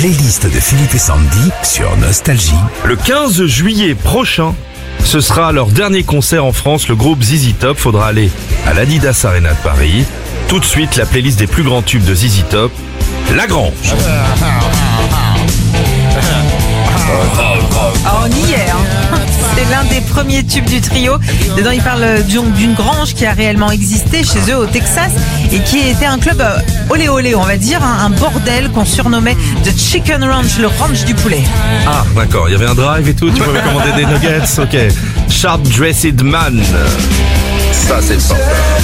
playlist de Philippe et Sandy sur Nostalgie. Le 15 juillet prochain, ce sera leur dernier concert en France, le groupe ZZ Top. Faudra aller à l'Adidas Arena de Paris. Tout de suite, la playlist des plus grands tubes de ZZ Top, La Grange. On y est, hein. C'est l'un des premiers tubes du trio. Dedans, il parle d'une grange qui a réellement existé chez eux au Texas et qui était un club olé olé, on va dire, un bordel qu'on surnommait The Chicken Ranch, le ranch du poulet. Ah, d'accord, il y avait un drive et tout, tu pouvais commander des nuggets, ok. Sharp Dressed Man. Ça, c'est fort.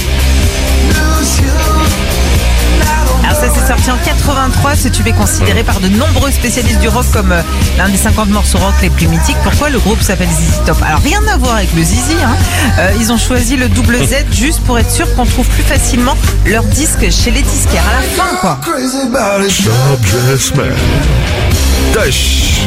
Alors ça s'est sorti en 83, ce tube est considéré par de nombreux spécialistes du rock comme l'un des 50 morceaux rock les plus mythiques. Pourquoi le groupe s'appelle ZZ Top? Alors rien à voir avec le Zizi, hein. Ils ont choisi le double Z juste pour être sûr qu'on trouve plus facilement leur disque chez les disquaires à la fin, quoi. Sharp Dressed Man. Tush.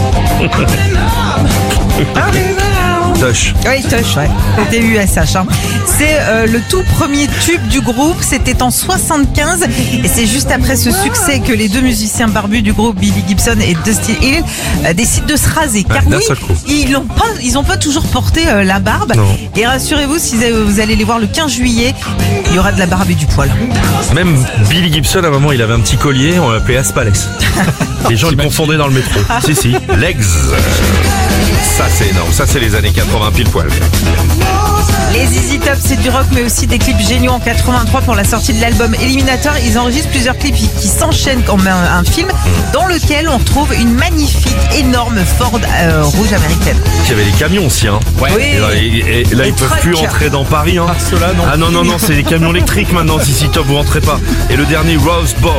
Tush. Oui, Tush, ouais. T-U-S-H. Hein. C'est le tout premier tube du groupe. C'était en 75 et c'est juste après ce succès que les deux musiciens barbus du groupe, Billy Gibson et Dusty Hill, décident de se raser. Car d'un oui, seul coup. ils ont pas toujours porté la barbe. Non. Et rassurez-vous, si vous allez les voir le 15 juillet, il y aura de la barbe et du poil. Même Billy Gibson, à un moment, il avait un petit collier, on l'appelait Aspales. Les gens le confondaient dans le métro. Si. Legs. Ça, c'est énorme. Ça, c'est les années 80 pile poil. Les ZZ Top, c'est du rock, mais aussi des clips géniaux. En 83, pour la sortie de l'album Eliminator, ils enregistrent plusieurs clips qui s'enchaînent comme un film, dans lequel on retrouve une magnifique, énorme Ford rouge américaine. Il y avait les camions aussi, hein. Oui. Et là, ils peuvent trucks. plus entrer dans Paris, hein. Ceux-là, non. Ah non, c'est des camions électriques maintenant. ZZ Top, vous rentrez pas. Et le dernier, Rose Bowl.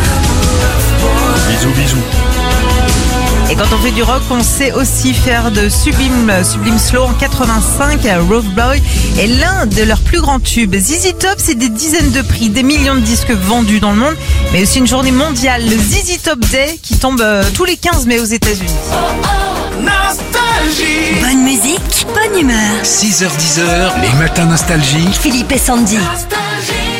Bisous. Et quand on fait du rock, on sait aussi faire de sublime slow. En 85, Rose Boy est l'un de leurs plus grands tubes. ZZ Top, c'est des dizaines de prix, des millions de disques vendus dans le monde, mais aussi une journée mondiale, le ZZ Top Day, qui tombe tous les 15 mai aux États-Unis. Bonne musique, bonne humeur. 6h-10h, les matins Nostalgie. Philippe et Sandy. Nostalgie.